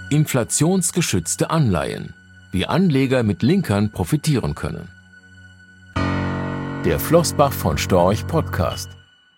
Inflationsgeschützte Anleihen. Wie Anleger mit Linkern profitieren können. Der Flossbach von Storch Podcast.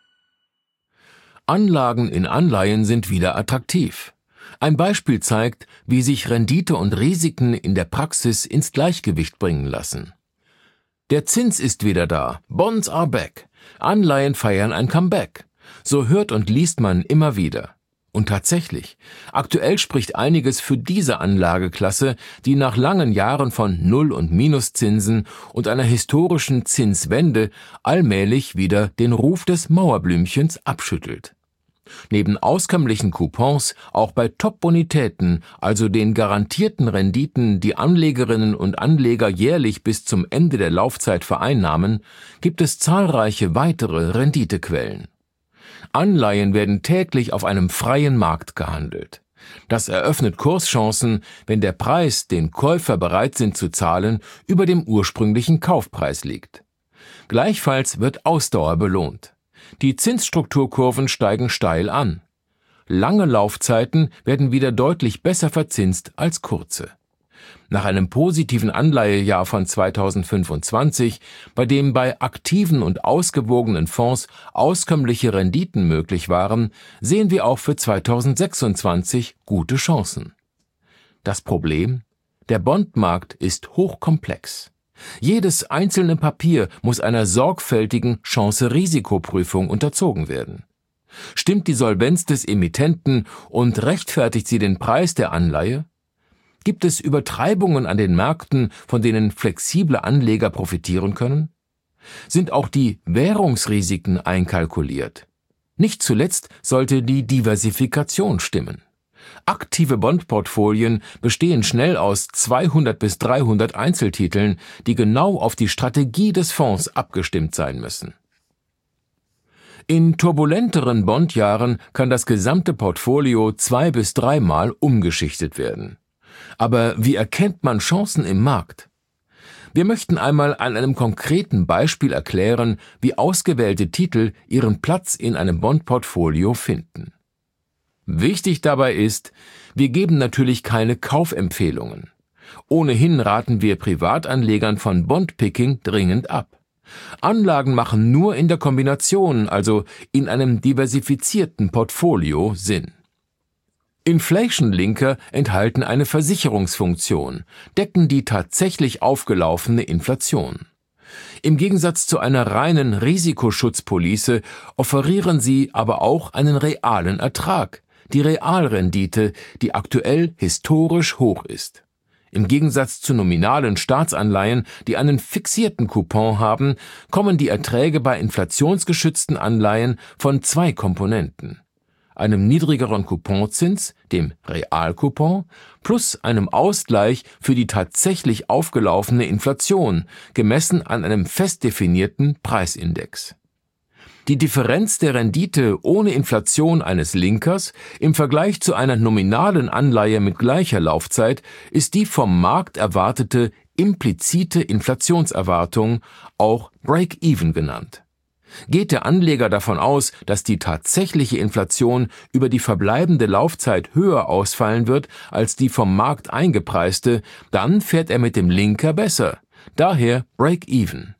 Anlagen in Anleihen sind wieder attraktiv. Ein Beispiel zeigt, wie sich Rendite und Risiken in der Praxis ins Gleichgewicht bringen lassen. Der Zins ist wieder da. Bonds are back. Anleihen feiern ein Comeback. So hört und liest man immer wieder. Und tatsächlich, aktuell spricht einiges für diese Anlageklasse, die nach langen Jahren von Null- und Minuszinsen und einer historischen Zinswende allmählich wieder den Ruf des Mauerblümchens abschüttelt. Neben auskömmlichen Coupons auch bei Top-Bonitäten, also den garantierten Renditen, die Anlegerinnen und Anleger jährlich bis zum Ende der Laufzeit vereinnahmen, gibt es zahlreiche weitere Renditequellen. Anleihen werden täglich auf einem freien Markt gehandelt. Das eröffnet Kurschancen, wenn der Preis, den Käufer bereit sind zu zahlen, über dem ursprünglichen Kaufpreis liegt. Gleichfalls wird Ausdauer belohnt. Die Zinsstrukturkurven steigen steil an. Lange Laufzeiten werden wieder deutlich besser verzinst als kurze. Nach einem positiven Anleihejahr von 2025, bei dem bei aktiven und ausgewogenen Fonds auskömmliche Renditen möglich waren, sehen wir auch für 2026 gute Chancen. Das Problem? Der Bondmarkt ist hochkomplex. Jedes einzelne Papier muss einer sorgfältigen Chance-Risikoprüfung unterzogen werden. Stimmt die Solvenz des Emittenten und rechtfertigt sie den Preis der Anleihe? Gibt es Übertreibungen an den Märkten, von denen flexible Anleger profitieren können? Sind auch die Währungsrisiken einkalkuliert? Nicht zuletzt sollte die Diversifikation stimmen. Aktive Bondportfolien bestehen schnell aus 200 bis 300 Einzeltiteln, die genau auf die Strategie des Fonds abgestimmt sein müssen. In turbulenteren Bondjahren kann das gesamte Portfolio 2- bis 3-mal umgeschichtet werden. Aber wie erkennt man Chancen im Markt? Wir möchten einmal an einem konkreten Beispiel erklären, wie ausgewählte Titel ihren Platz in einem Bondportfolio finden. Wichtig dabei ist, wir geben natürlich keine Kaufempfehlungen. Ohnehin raten wir Privatanlegern von Bondpicking dringend ab. Anlagen machen nur in der Kombination, also in einem diversifizierten Portfolio, Sinn. Inflation-Linker enthalten eine Versicherungsfunktion, decken die tatsächlich aufgelaufene Inflation. Im Gegensatz zu einer reinen Risikoschutzpolice offerieren sie aber auch einen realen Ertrag, die Realrendite, die aktuell historisch hoch ist. Im Gegensatz zu nominalen Staatsanleihen, die einen fixierten Coupon haben, kommen die Erträge bei inflationsgeschützten Anleihen von 2 Komponenten: einem niedrigeren Couponzins, dem Realcoupon, plus einem Ausgleich für die tatsächlich aufgelaufene Inflation, gemessen an einem fest definierten Preisindex. Die Differenz der Rendite ohne Inflation eines Linkers im Vergleich zu einer nominalen Anleihe mit gleicher Laufzeit ist die vom Markt erwartete implizite Inflationserwartung, auch Break-Even genannt. Geht der Anleger davon aus, dass die tatsächliche Inflation über die verbleibende Laufzeit höher ausfallen wird als die vom Markt eingepreiste, dann fährt er mit dem Linker besser, daher Break-Even.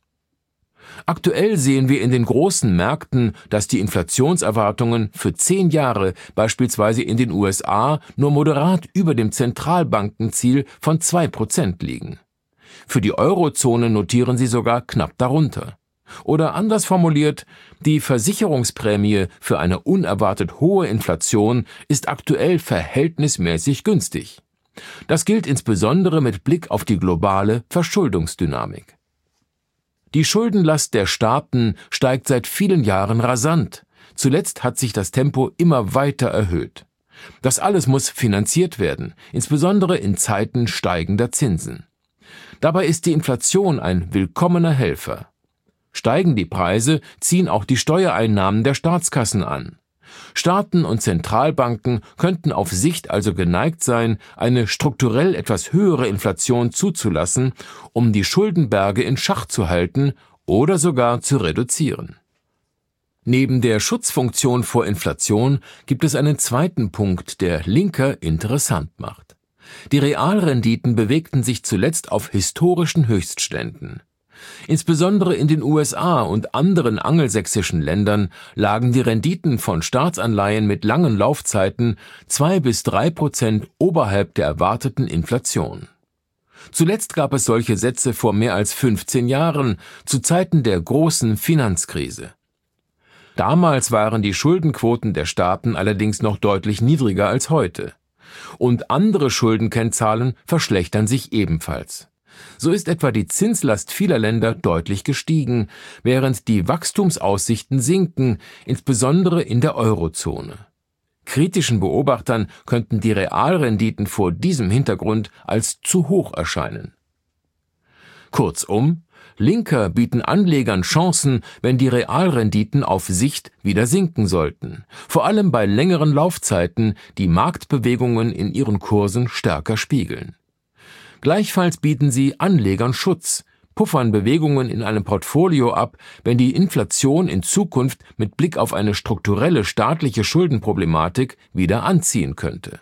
Aktuell sehen wir in den großen Märkten, dass die Inflationserwartungen für 10 Jahre beispielsweise in den USA nur moderat über dem Zentralbankenziel von 2% liegen. Für die Eurozone notieren sie sogar knapp darunter. Oder anders formuliert, die Versicherungsprämie für eine unerwartet hohe Inflation ist aktuell verhältnismäßig günstig. Das gilt insbesondere mit Blick auf die globale Verschuldungsdynamik. Die Schuldenlast der Staaten steigt seit vielen Jahren rasant. Zuletzt hat sich das Tempo immer weiter erhöht. Das alles muss finanziert werden, insbesondere in Zeiten steigender Zinsen. Dabei ist die Inflation ein willkommener Helfer. Steigen die Preise, ziehen auch die Steuereinnahmen der Staatskassen an. Staaten und Zentralbanken könnten auf Sicht also geneigt sein, eine strukturell etwas höhere Inflation zuzulassen, um die Schuldenberge in Schach zu halten oder sogar zu reduzieren. Neben der Schutzfunktion vor Inflation gibt es einen zweiten Punkt, der Linker interessant macht. Die Realrenditen bewegten sich zuletzt auf historischen Höchstständen. Insbesondere in den USA und anderen angelsächsischen Ländern lagen die Renditen von Staatsanleihen mit langen Laufzeiten 2-3% oberhalb der erwarteten Inflation. Zuletzt gab es solche Sätze vor mehr als 15 Jahren, zu Zeiten der großen Finanzkrise. Damals waren die Schuldenquoten der Staaten allerdings noch deutlich niedriger als heute. Und andere Schuldenkennzahlen verschlechtern sich ebenfalls. So ist etwa die Zinslast vieler Länder deutlich gestiegen, während die Wachstumsaussichten sinken, insbesondere in der Eurozone. Kritischen Beobachtern könnten die Realrenditen vor diesem Hintergrund als zu hoch erscheinen. Kurzum, Linker bieten Anlegern Chancen, wenn die Realrenditen auf Sicht wieder sinken sollten, vor allem bei längeren Laufzeiten, die Marktbewegungen in ihren Kursen stärker spiegeln. Gleichfalls bieten sie Anlegern Schutz, puffern Bewegungen in einem Portfolio ab, wenn die Inflation in Zukunft mit Blick auf eine strukturelle staatliche Schuldenproblematik wieder anziehen könnte.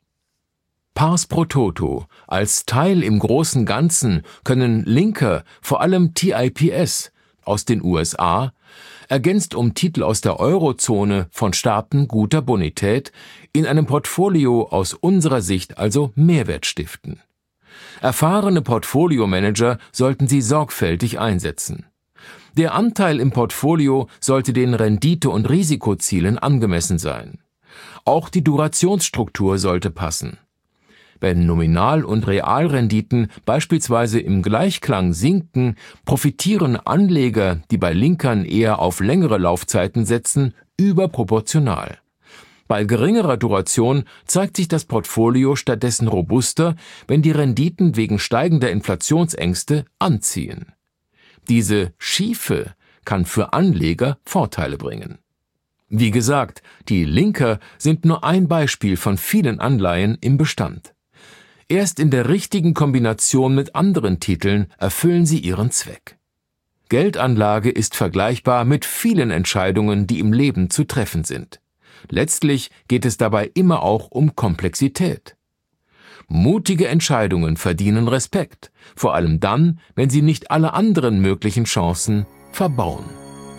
Pars pro toto: Als Teil im großen Ganzen können Linker, vor allem TIPS aus den USA, ergänzt um Titel aus der Eurozone von Staaten guter Bonität, in einem Portfolio aus unserer Sicht also Mehrwert stiften. Erfahrene Portfoliomanager sollten sie sorgfältig einsetzen. Der Anteil im Portfolio sollte den Rendite- und Risikozielen angemessen sein. Auch die Durationsstruktur sollte passen. Wenn Nominal- und Realrenditen beispielsweise im Gleichklang sinken, profitieren Anleger, die bei Linkern eher auf längere Laufzeiten setzen, überproportional. Bei geringerer Duration zeigt sich das Portfolio stattdessen robuster, wenn die Renditen wegen steigender Inflationsängste anziehen. Diese Schiefe kann für Anleger Vorteile bringen. Wie gesagt, die Linker sind nur ein Beispiel von vielen Anleihen im Bestand. Erst in der richtigen Kombination mit anderen Titeln erfüllen sie ihren Zweck. Geldanlage ist vergleichbar mit vielen Entscheidungen, die im Leben zu treffen sind. Letztlich geht es dabei immer auch um Komplexität. Mutige Entscheidungen verdienen Respekt, vor allem dann, wenn sie nicht alle anderen möglichen Chancen verbauen.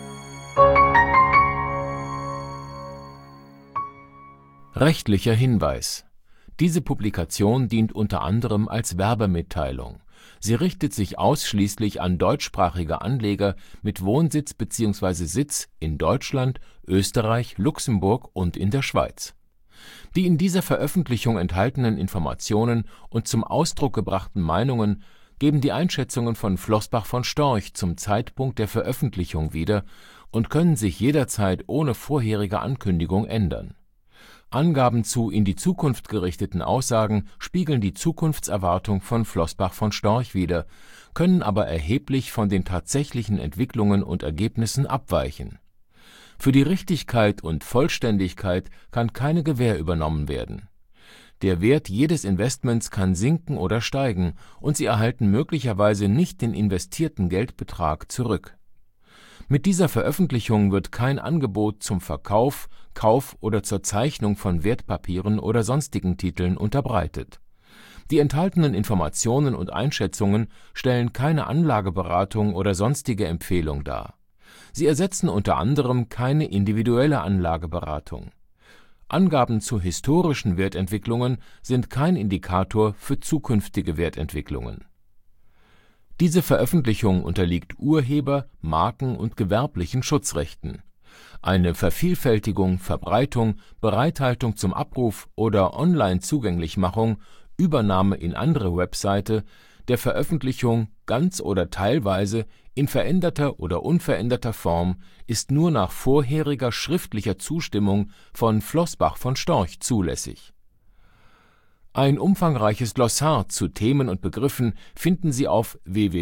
Rechtlicher Hinweis: Diese Publikation dient unter anderem als Werbemitteilung. Sie richtet sich ausschließlich an deutschsprachige Anleger mit Wohnsitz bzw. Sitz in Deutschland, Österreich, Luxemburg und in der Schweiz. Die in dieser Veröffentlichung enthaltenen Informationen und zum Ausdruck gebrachten Meinungen geben die Einschätzungen von Flossbach von Storch zum Zeitpunkt der Veröffentlichung wieder und können sich jederzeit ohne vorherige Ankündigung ändern. Angaben zu in die Zukunft gerichteten Aussagen spiegeln die Zukunftserwartung von Flossbach von Storch wider, können aber erheblich von den tatsächlichen Entwicklungen und Ergebnissen abweichen. Für die Richtigkeit und Vollständigkeit kann keine Gewähr übernommen werden. Der Wert jedes Investments kann sinken oder steigen, und Sie erhalten möglicherweise nicht den investierten Geldbetrag zurück. Mit dieser Veröffentlichung wird kein Angebot zum Verkauf, Kauf oder zur Zeichnung von Wertpapieren oder sonstigen Titeln unterbreitet. Die enthaltenen Informationen und Einschätzungen stellen keine Anlageberatung oder sonstige Empfehlung dar. Sie ersetzen unter anderem keine individuelle Anlageberatung. Angaben zu historischen Wertentwicklungen sind kein Indikator für zukünftige Wertentwicklungen. Diese Veröffentlichung unterliegt Urheber-, Marken- und gewerblichen Schutzrechten. Eine Vervielfältigung, Verbreitung, Bereithaltung zum Abruf oder Online-Zugänglichmachung, Übernahme in andere Webseite, der Veröffentlichung ganz oder teilweise in veränderter oder unveränderter Form ist nur nach vorheriger schriftlicher Zustimmung von Flossbach von Storch zulässig. Ein umfangreiches Glossar zu Themen und Begriffen finden Sie auf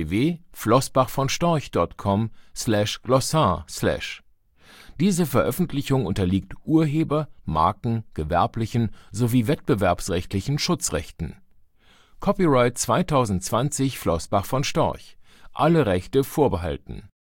www.flossbachvonstorch.com/glossar/. Diese Veröffentlichung unterliegt Urheber-, Marken-, gewerblichen sowie wettbewerbsrechtlichen Schutzrechten. Copyright 2020 Flossbach von Storch. Alle Rechte vorbehalten